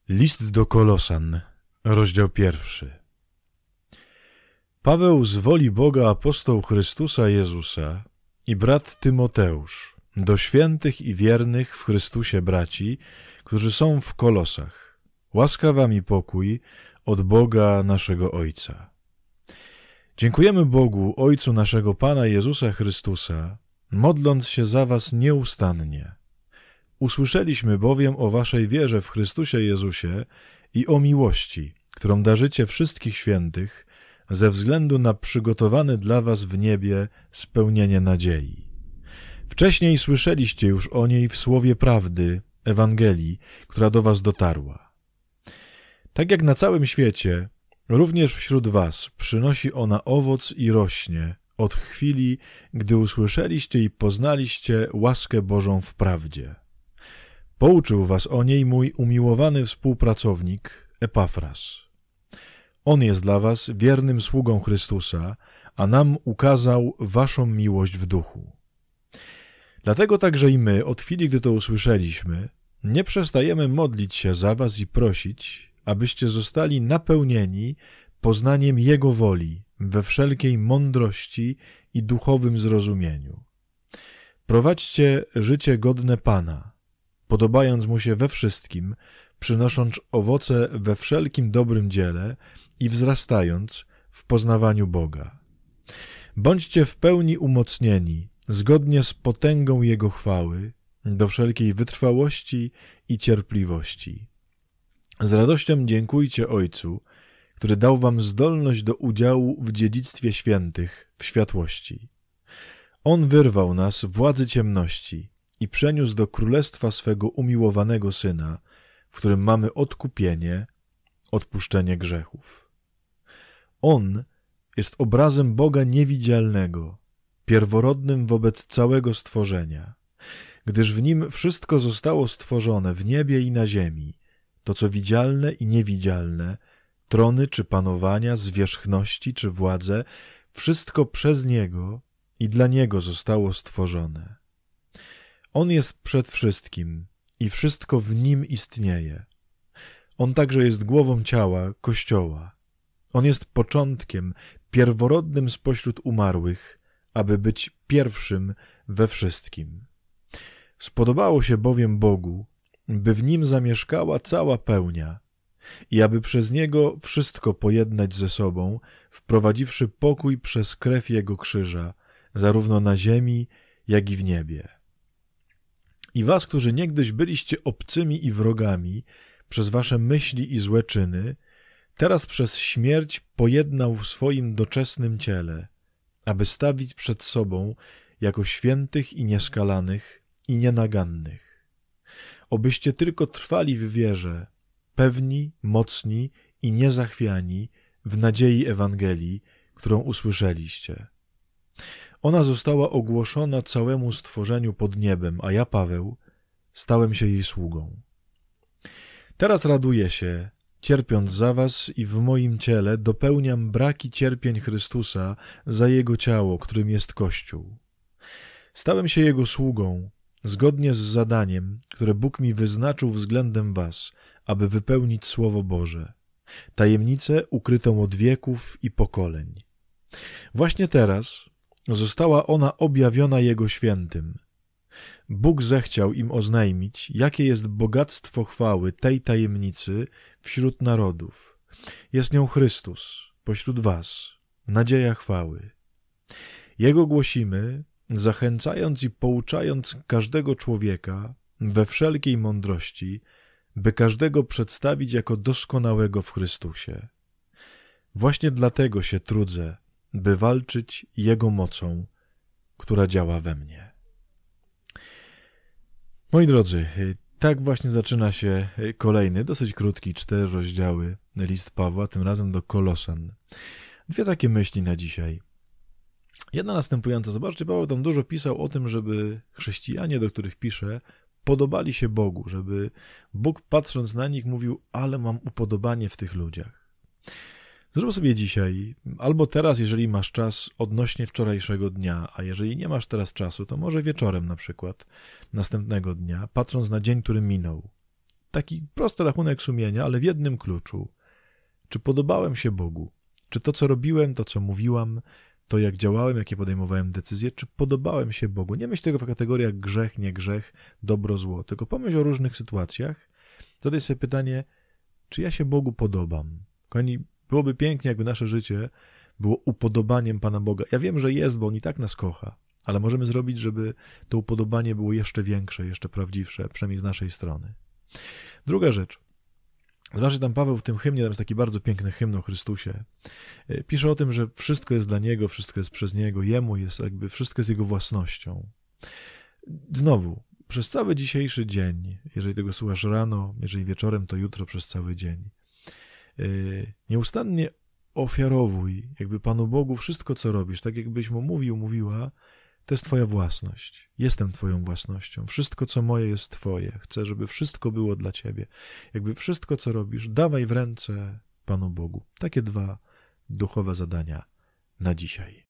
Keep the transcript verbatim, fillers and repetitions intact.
List do Kolosan, rozdział pierwszy. Paweł z woli Boga apostoł Chrystusa Jezusa i brat Tymoteusz, do świętych i wiernych w Chrystusie braci, którzy są w Kolosach. Łaska wam i pokój od Boga naszego Ojca. Dziękujemy Bogu, Ojcu naszego Pana Jezusa Chrystusa, modląc się za was nieustannie. Usłyszeliśmy bowiem o waszej wierze w Chrystusie Jezusie i o miłości, którą darzycie wszystkich świętych, ze względu na przygotowane dla was w niebie spełnienie nadziei. Wcześniej słyszeliście już o niej w słowie prawdy, Ewangelii, która do was dotarła. Tak jak na całym świecie, również wśród was przynosi ona owoc i rośnie od chwili, gdy usłyszeliście i poznaliście łaskę Bożą w prawdzie. Pouczył was o niej mój umiłowany współpracownik Epafras. On jest dla was wiernym sługą Chrystusa, a nam ukazał waszą miłość w duchu. Dlatego także i my, od chwili, gdy to usłyszeliśmy, nie przestajemy modlić się za was i prosić, abyście zostali napełnieni poznaniem Jego woli we wszelkiej mądrości i duchowym zrozumieniu. Prowadźcie życie godne Pana, podobając Mu się we wszystkim, przynosząc owoce we wszelkim dobrym dziele i wzrastając w poznawaniu Boga. Bądźcie w pełni umocnieni, zgodnie z potęgą Jego chwały, do wszelkiej wytrwałości i cierpliwości. Z radością dziękujcie Ojcu, który dał wam zdolność do udziału w dziedzictwie świętych w światłości. On wyrwał nas władzy ciemności i przeniósł do królestwa swego umiłowanego Syna, w którym mamy odkupienie, odpuszczenie grzechów. On jest obrazem Boga niewidzialnego, pierworodnym wobec całego stworzenia, gdyż w Nim wszystko zostało stworzone w niebie i na ziemi, to co widzialne i niewidzialne, trony czy panowania, zwierzchności czy władze, wszystko przez Niego i dla Niego zostało stworzone. On jest przed wszystkim i wszystko w Nim istnieje. On także jest głową ciała, Kościoła. On jest początkiem, pierworodnym spośród umarłych, aby być pierwszym we wszystkim. Spodobało się bowiem Bogu, by w Nim zamieszkała cała pełnia i aby przez Niego wszystko pojednać ze sobą, wprowadziwszy pokój przez krew Jego krzyża, zarówno na ziemi, jak i w niebie. I was, którzy niegdyś byliście obcymi i wrogami przez wasze myśli i złe czyny, teraz przez śmierć pojednał w swoim doczesnym ciele, aby stawić przed sobą jako świętych i nieskalanych i nienagannych. Obyście tylko trwali w wierze, pewni, mocni i niezachwiani w nadziei Ewangelii, którą usłyszeliście. Ona została ogłoszona całemu stworzeniu pod niebem, a ja, Paweł, stałem się jej sługą. Teraz raduję się, cierpiąc za was i w moim ciele dopełniam braki cierpień Chrystusa za Jego ciało, którym jest Kościół. Stałem się Jego sługą, zgodnie z zadaniem, które Bóg mi wyznaczył względem was, aby wypełnić Słowo Boże, tajemnicę ukrytą od wieków i pokoleń. Właśnie teraz została ona objawiona Jego świętym. Bóg zechciał im oznajmić, jakie jest bogactwo chwały tej tajemnicy wśród narodów. Jest nią Chrystus pośród was, nadzieja chwały. Jego głosimy, zachęcając i pouczając każdego człowieka we wszelkiej mądrości, by każdego przedstawić jako doskonałego w Chrystusie. Właśnie dlatego się trudzę, by walczyć Jego mocą, która działa we mnie. Moi drodzy, tak właśnie zaczyna się kolejny, dosyć krótki, cztery rozdziały list Pawła, tym razem do Kolosan. Dwie takie myśli na dzisiaj. Jedna następująca. Zobaczcie, Paweł tam dużo pisał o tym, żeby chrześcijanie, do których pisze, podobali się Bogu, żeby Bóg, patrząc na nich, mówił, ale mam upodobanie w tych ludziach. Zrób sobie dzisiaj, albo teraz, jeżeli masz czas, odnośnie wczorajszego dnia, a jeżeli nie masz teraz czasu, to może wieczorem na przykład następnego dnia, patrząc na dzień, który minął. taki prosty rachunek sumienia, ale w jednym kluczu. Czy podobałem się Bogu? Czy to, co robiłem, to, co mówiłam, to, jak działałem, jakie podejmowałem decyzje, czy podobałem się Bogu? Nie myśl tego w kategoriach grzech, nie grzech, dobro, zło, tylko pomyśl o różnych sytuacjach. Zadaj sobie pytanie, czy ja się Bogu podobam? Kochani, byłoby pięknie, jakby nasze życie było upodobaniem Pana Boga. Ja wiem, że jest, bo On i tak nas kocha, ale możemy zrobić, żeby to upodobanie było jeszcze większe, jeszcze prawdziwsze, przynajmniej z naszej strony. Druga rzecz. Zobaczcie, tam Paweł w tym hymnie, tam jest taki bardzo piękny hymn o Chrystusie. Pisze o tym, że wszystko jest dla Niego, wszystko jest przez Niego, Jemu jest jakby, wszystko jest Jego własnością. Znowu, przez cały dzisiejszy dzień, jeżeli tego słuchasz rano, jeżeli wieczorem, to jutro przez cały dzień, nieustannie ofiarowuj jakby Panu Bogu wszystko, co robisz, tak jakbyś Mu mówił, mówiła, to jest Twoja własność. Jestem Twoją własnością. Wszystko, co moje, jest Twoje. Chcę, żeby wszystko było dla Ciebie. Jakby wszystko, co robisz, dawaj w ręce Panu Bogu. Takie dwa duchowe zadania na dzisiaj.